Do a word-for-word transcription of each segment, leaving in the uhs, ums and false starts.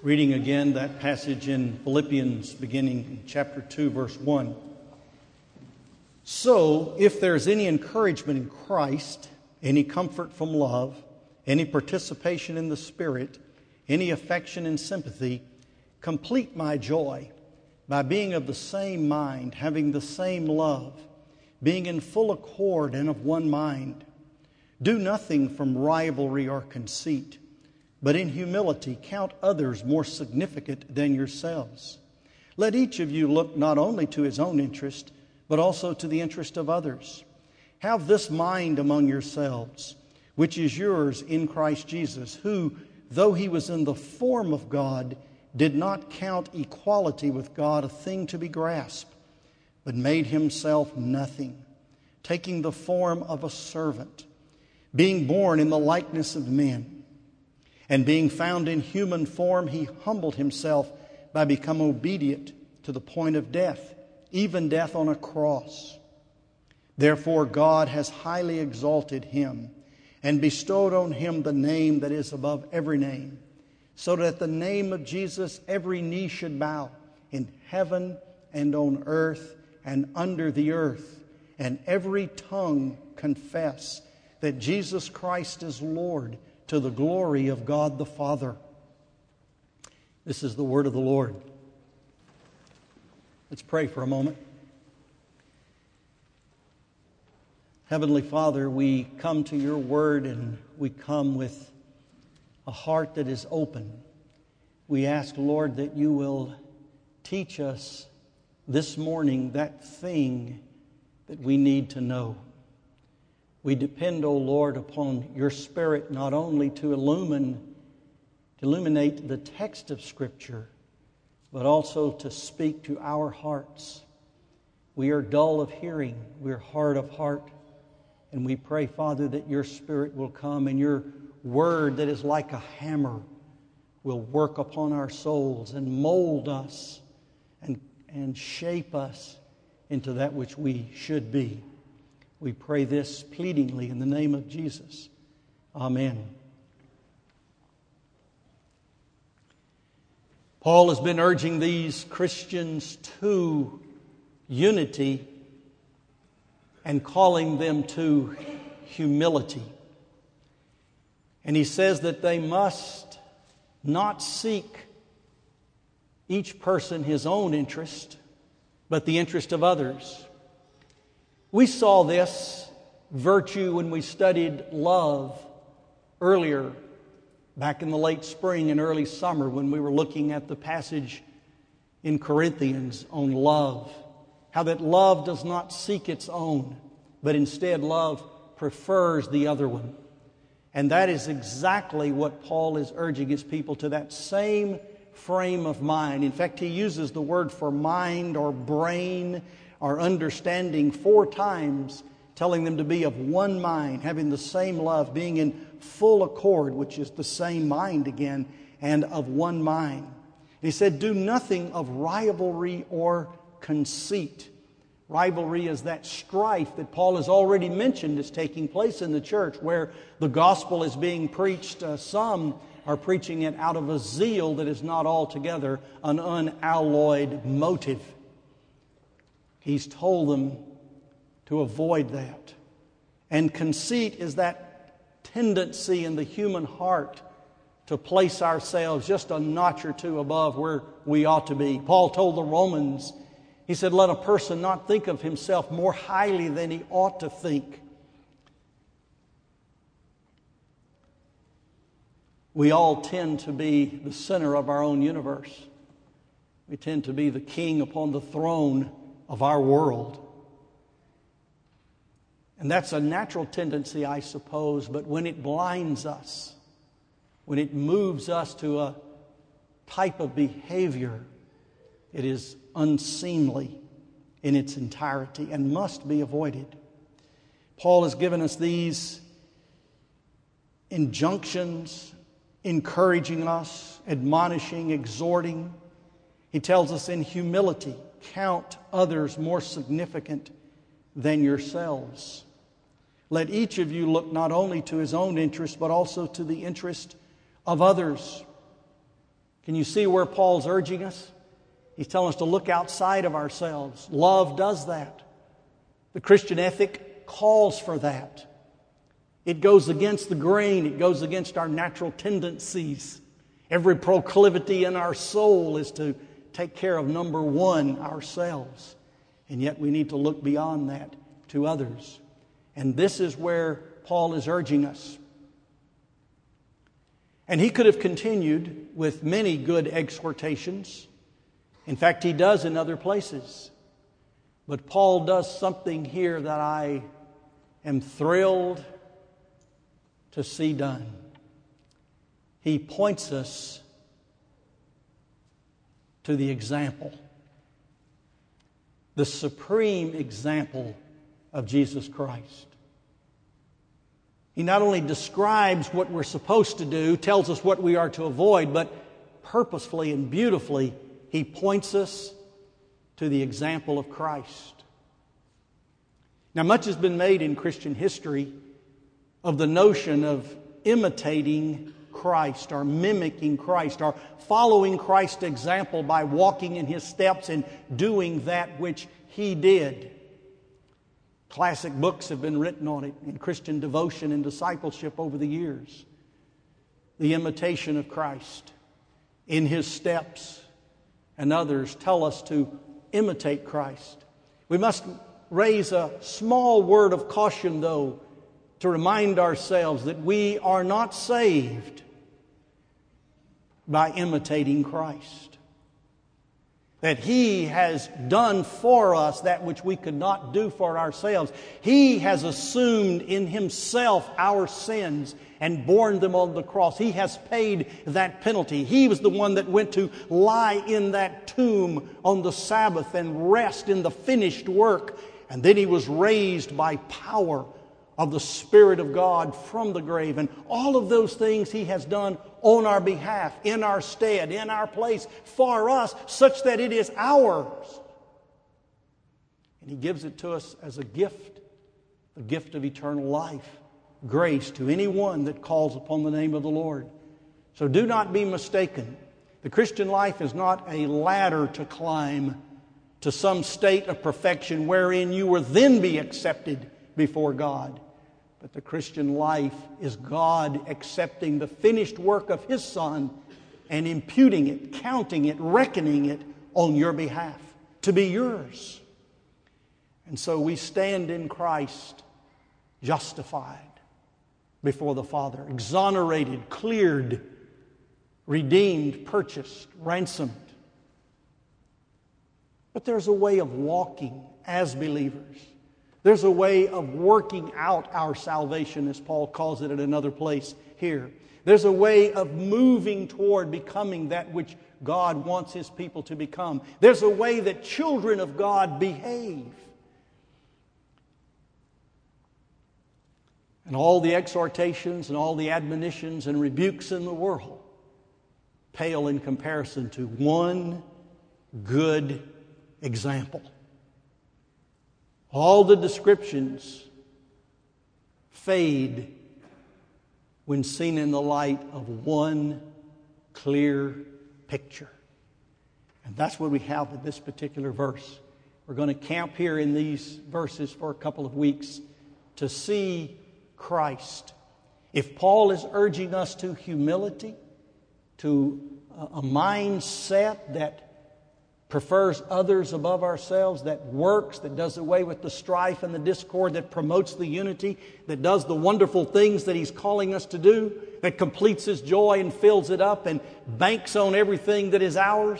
Reading again that passage in Philippians beginning in chapter two, verse one. So, if there's any encouragement in Christ, any comfort from love, any participation in the Spirit, any affection and sympathy, complete my joy by being of the same mind, having the same love, being in full accord and of one mind. Do nothing from rivalry or conceit, but in humility count others more significant than yourselves. Let each of you look not only to his own interest, but also to the interest of others. Have this mind among yourselves, which is yours in Christ Jesus, who, though he was in the form of God, did not count equality with God a thing to be grasped, but made himself nothing, taking the form of a servant, being born in the likeness of men. And being found in human form, he humbled himself by becoming obedient to the point of death, even death on a cross. Therefore God has highly exalted him and bestowed on him the name that is above every name, so that at the name of Jesus every knee should bow in heaven and on earth and under the earth, and every tongue confess that Jesus Christ is Lord, to the glory of God the Father. This is the word of the Lord. Let's pray for a moment. Heavenly Father, we come to your word and we come with a heart that is open. We ask, Lord, that you will teach us this morning that thing that we need to know. We depend, O Lord, upon your Spirit not only to illumine, to illuminate the text of Scripture, but also to speak to our hearts. We are dull of hearing, we are hard of heart, and we pray, Father, that your Spirit will come and your word that is like a hammer will work upon our souls and mold us and, and shape us into that which we should be. We pray this pleadingly in the name of Jesus. Amen. Paul has been urging these Christians to unity and calling them to humility. And he says that they must not seek each person his own interest, but the interest of others. We saw this virtue when we studied love earlier, back in the late spring and early summer, when we were looking at the passage in Corinthians on love. How that love does not seek its own, but instead love prefers the other one. And that is exactly what Paul is urging his people to, that same frame of mind. In fact, he uses the word for mind or brain, our understanding four times, telling them to be of one mind, having the same love, being in full accord, which is the same mind again, and of one mind. He said, do nothing of rivalry or conceit. Rivalry is that strife that Paul has already mentioned is taking place in the church, where the gospel is being preached. Uh, some are preaching it out of a zeal that is not altogether an unalloyed motive. He's told them to avoid that. And conceit is that tendency in the human heart to place ourselves just a notch or two above where we ought to be. Paul told the Romans, he said, let a person not think of himself more highly than he ought to think. We all tend to be the center of our own universe. We tend to be the king upon the throne of our world. And that's a natural tendency, I suppose, but when it blinds us, when it moves us to a type of behavior, it is unseemly in its entirety and must be avoided. Paul has given us these injunctions, encouraging us, admonishing, exhorting. He tells us in humility, count others more significant than yourselves. Let each of you look not only to his own interest, but also to the interest of others. Can you see where Paul's urging us? He's telling us to look outside of ourselves. Love does that. The Christian ethic calls for that. It goes against the grain. It goes against our natural tendencies. Every proclivity in our soul is to take care of number one, ourselves. And yet we need to look beyond that to others. And this is where Paul is urging us. And he could have continued with many good exhortations. In fact, he does in other places. But Paul does something here that I am thrilled to see done. He points us to the example, the supreme example of Jesus Christ. He not only describes what we're supposed to do, tells us what we are to avoid, but purposefully and beautifully, he points us to the example of Christ. Now, much has been made in Christian history of the notion of imitating Christ or mimicking Christ or following Christ's example by walking in His steps and doing that which He did. Classic books have been written on it in Christian devotion and discipleship over the years. The imitation of Christ in His steps, and others tell us to imitate Christ. We must raise a small word of caution, though, to remind ourselves that we are not saved by imitating Christ. That He has done for us that which we could not do for ourselves. He has assumed in Himself our sins and borne them on the cross. He has paid that penalty. He was the one that went to lie in that tomb on the Sabbath and rest in the finished work. And then He was raised by power of the Spirit of God from the grave. And all of those things He has done on our behalf, in our stead, in our place, for us, such that it is ours. And He gives it to us as a gift, the gift of eternal life, grace to anyone that calls upon the name of the Lord. So do not be mistaken. The Christian life is not a ladder to climb to some state of perfection wherein you will then be accepted before God. But the Christian life is God accepting the finished work of His Son and imputing it, counting it, reckoning it on your behalf to be yours. And so we stand in Christ justified before the Father, exonerated, cleared, redeemed, purchased, ransomed. But there's a way of walking as believers. There's a way of working out our salvation, as Paul calls it in another place here. There's a way of moving toward becoming that which God wants His people to become. There's a way that children of God behave. And all the exhortations and all the admonitions and rebukes in the world pale in comparison to one good example. All the descriptions fade when seen in the light of one clear picture. And that's what we have in this particular verse. We're going to camp here in these verses for a couple of weeks to see Christ. If Paul is urging us to humility, to a mindset that prefers others above ourselves, that works, that does away with the strife and the discord, that promotes the unity, that does the wonderful things that He's calling us to do, that completes His joy and fills it up and banks on everything that is ours.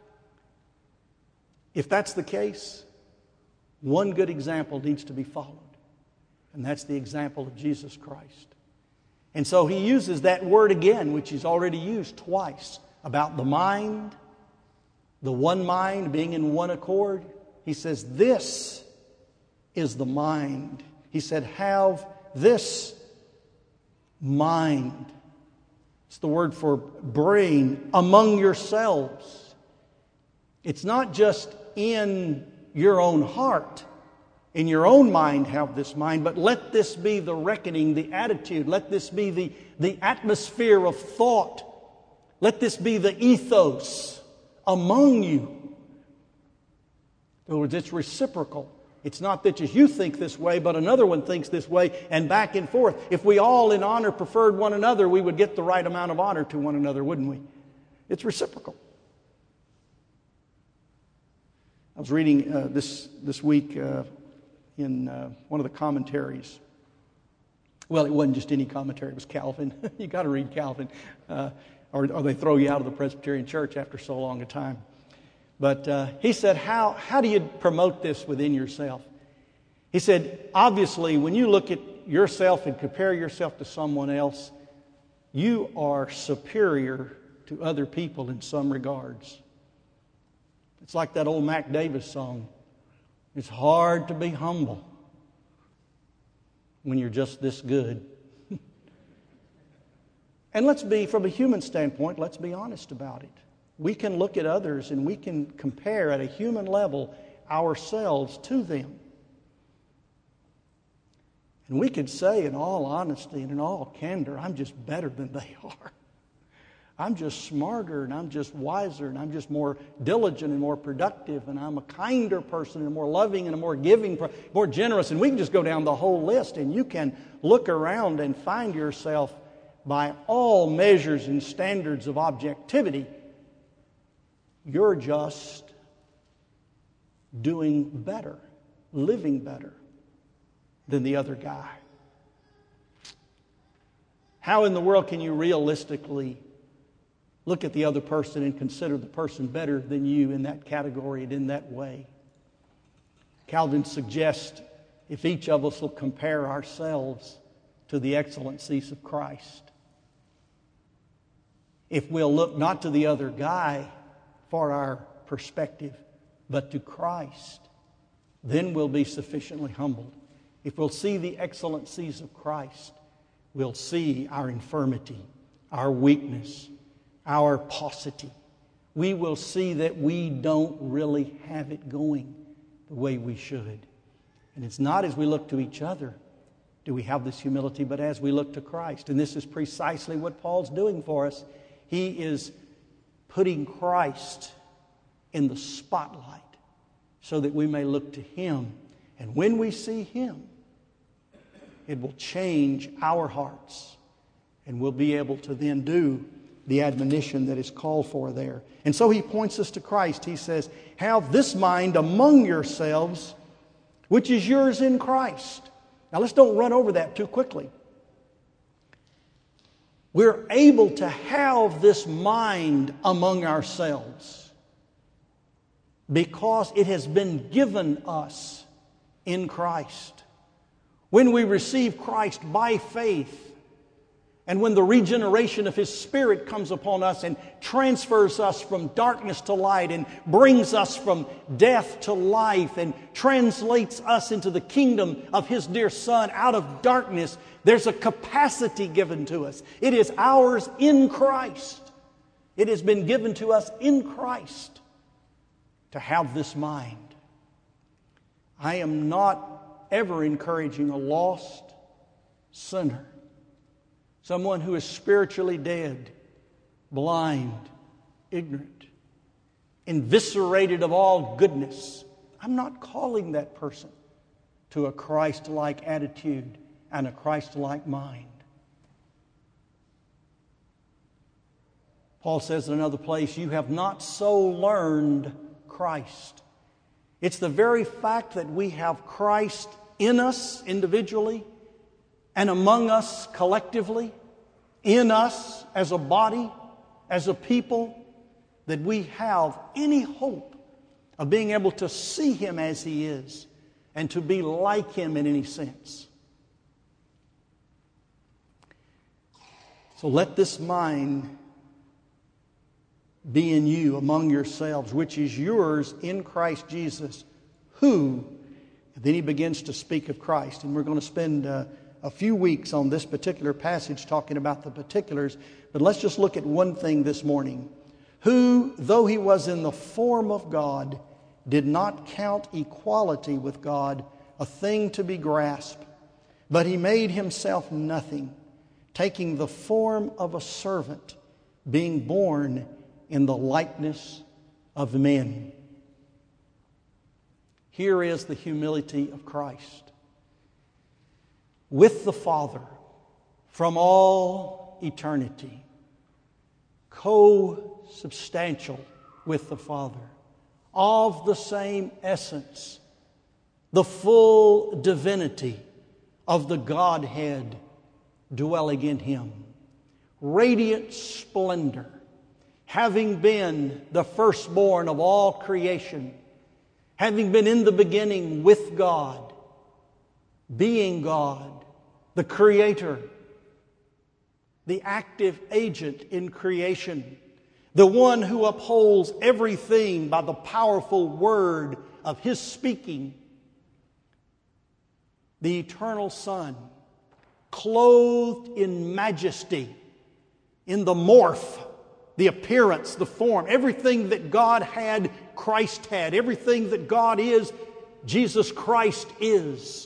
If that's the case, one good example needs to be followed. And that's the example of Jesus Christ. And so he uses that word again, which he's already used twice, about the mind, the one mind being in one accord. He says, this is the mind. He said, have this mind. It's the word for brain, among yourselves. It's not just in your own heart. In your own mind have this mind, but let this be the reckoning, the attitude. Let this be the, the atmosphere of thought Let this be the ethos among you. In other words, it's reciprocal. It's not that just you think this way, but another one thinks this way, and back and forth. If we all in honor preferred one another, we would get the right amount of honor to one another, wouldn't we? It's reciprocal. I was reading uh, this, this week uh, in uh, one of the commentaries. Well, it wasn't just any commentary. It was Calvin. You got to read Calvin, uh, or, or they throw you out of the Presbyterian Church after so long a time. But uh, he said, how, how do you promote this within yourself? He said, obviously, when you look at yourself and compare yourself to someone else, you are superior to other people in some regards. It's like that old Mac Davis song. It's hard to be humble when you're just this good. And let's be, from a human standpoint, let's be honest about it. We can look at others and we can compare at a human level ourselves to them. And we could say in all honesty and in all candor, I'm just better than they are. I'm just smarter and I'm just wiser and I'm just more diligent and more productive and I'm a kinder person and more loving and a more giving, more generous. And we can just go down the whole list and you can look around and find yourself by all measures and standards of objectivity, you're just doing better, living better than the other guy. How in the world can you realistically look at the other person and consider the person better than you in that category and in that way? Calvin suggests if each of us will compare ourselves to the excellencies of Christ, if we'll look not to the other guy for our perspective, but to Christ, then we'll be sufficiently humbled. If we'll see the excellencies of Christ, we'll see our infirmity, our weakness, our paucity. We will see that we don't really have it going the way we should. And it's not as we look to each other do we have this humility, but as we look to Christ. And this is precisely what Paul's doing for us. He is putting Christ in the spotlight so that we may look to Him. And when we see Him, it will change our hearts. And we'll be able to then do the admonition that is called for there. And so he points us to Christ. He says, have this mind among yourselves, which is yours in Christ. Now let's don't run over that too quickly. We're able to have this mind among ourselves because it has been given us in Christ. When we receive Christ by faith, and when the regeneration of His Spirit comes upon us and transfers us from darkness to light and brings us from death to life and translates us into the kingdom of His dear Son out of darkness, there's a capacity given to us. It is ours in Christ. It has been given to us in Christ to have this mind. I am not ever encouraging a lost sinner, someone who is spiritually dead, blind, ignorant, eviscerated of all goodness. I'm not calling that person to a Christ-like attitude and a Christ-like mind. Paul says in another place, you have not so learned Christ. It's the very fact that we have Christ in us individually and among us collectively, in us as a body, as a people, that we have any hope of being able to see Him as He is and to be like Him in any sense. So let this mind be in you among yourselves, which is yours in Christ Jesus, who, and then he begins to speak of Christ. And we're going to spend uh, a few weeks on this particular passage talking about the particulars, but let's just look at one thing this morning. Who, though He was in the form of God, did not count equality with God a thing to be grasped, but He made Himself nothing, taking the form of a servant, being born in the likeness of men. Here is the humility of Christ. With the Father from all eternity, co-substantial with the Father, of the same essence, the full divinity of the Godhead dwelling in Him. Radiant splendor, having been the firstborn of all creation, having been in the beginning with God, being God, the Creator, the active agent in creation, the one who upholds everything by the powerful word of His speaking, the eternal Son, clothed in majesty, in the morph, the appearance, the form, everything that God had, Christ had. Everything that God is, Jesus Christ is.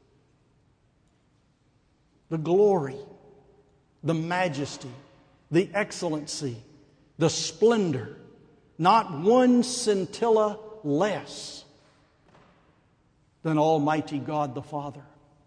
The glory, the majesty, the excellency, the splendor, not one scintilla less than Almighty God the Father.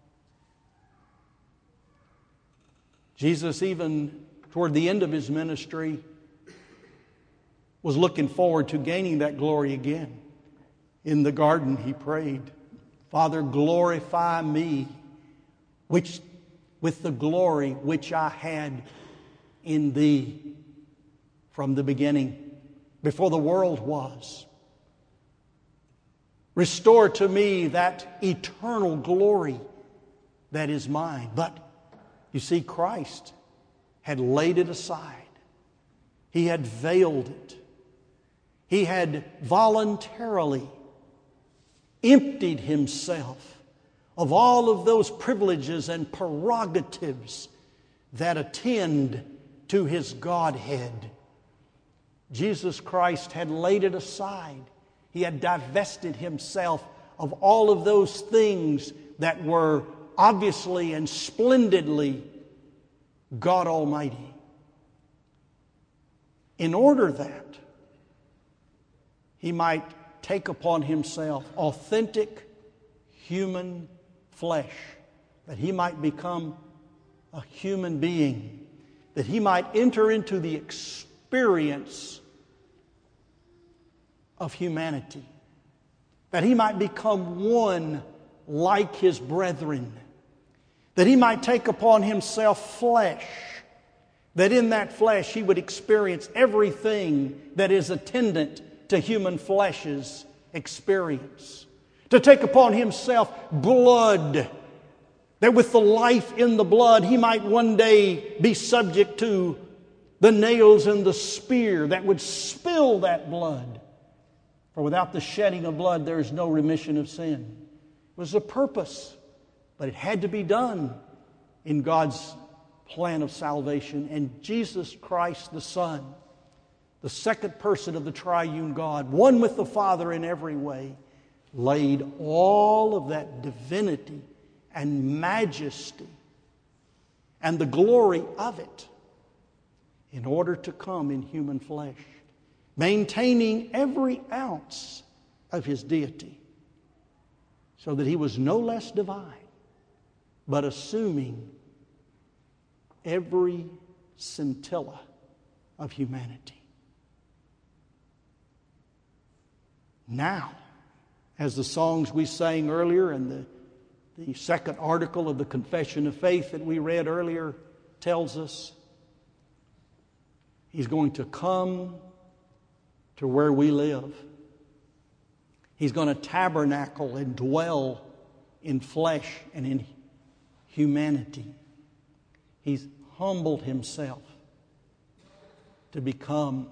Jesus, even toward the end of His ministry, was looking forward to gaining that glory again. In the garden He prayed, Father, glorify me which, with the glory which I had in Thee from the beginning, before the world was. Restore to me that eternal glory that is mine. But you see, Christ had laid it aside. He had veiled it. He had voluntarily emptied Himself of all of those privileges and prerogatives that attend to His Godhead. Jesus Christ had laid it aside. He had divested Himself of all of those things that were obviously and splendidly God Almighty, in order that He might take upon Himself authentic human flesh, that He might become a human being, that He might enter into the experience of humanity, that He might become one like His brethren, that He might take upon Himself flesh, that in that flesh He would experience everything that is attendant to human flesh's experience, to take upon Himself blood, that with the life in the blood He might one day be subject to the nails and the spear that would spill that blood. For without the shedding of blood, there is no remission of sin. It was a purpose, but it had to be done in God's plan of salvation. And Jesus Christ the Son, the second person of the triune God, one with the Father in every way, laid all of that divinity and majesty and the glory of it in order to come in human flesh, maintaining every ounce of His deity, so that He was no less divine, but assuming every scintilla of humanity. Now, as the songs we sang earlier and the, the second article of the Confession of Faith that we read earlier tells us, He's going to come to where we live. He's going to tabernacle and dwell in flesh and in humanity. He's humbled Himself to become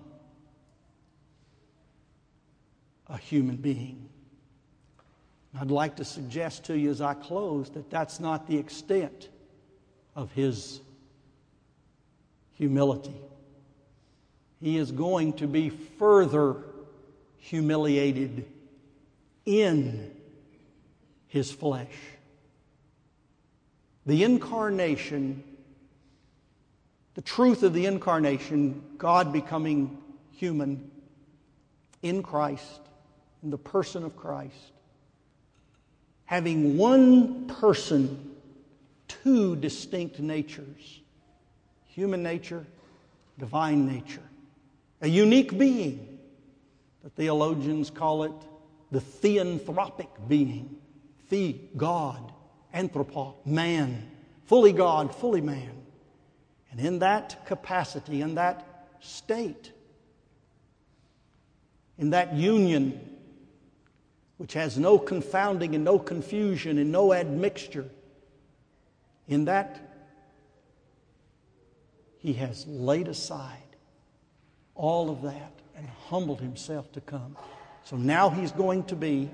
a human being. I'd like to suggest to you as I close that that's not the extent of His humility. He is going to be further humiliated in His flesh. The incarnation The truth of the incarnation, God becoming human in Christ, in the person of Christ, having one person, two distinct natures, human nature, divine nature, a unique being. The theologians call it the theanthropic being. The God, anthropo, man, fully God, fully man. And in that capacity, in that state, in that union, which has no confounding and no confusion and no admixture, in that He has laid aside all of that and humbled Himself to come. So now He's going to be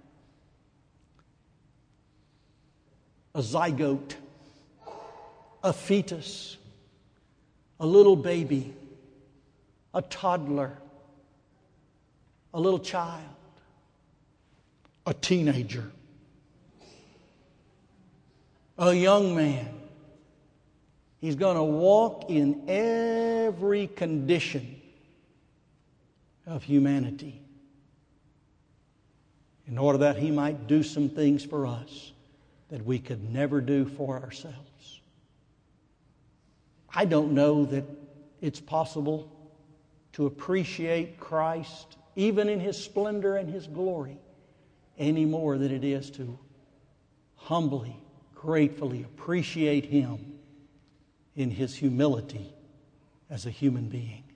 a zygote, a fetus, a little baby, a toddler, a little child, a teenager, a young man. He's going to walk in every condition of humanity in order that He might do some things for us that we could never do for ourselves. I don't know that it's possible to appreciate Christ, even in His splendor and His glory, any more than it is to humbly, gratefully appreciate Him in His humility as a human being.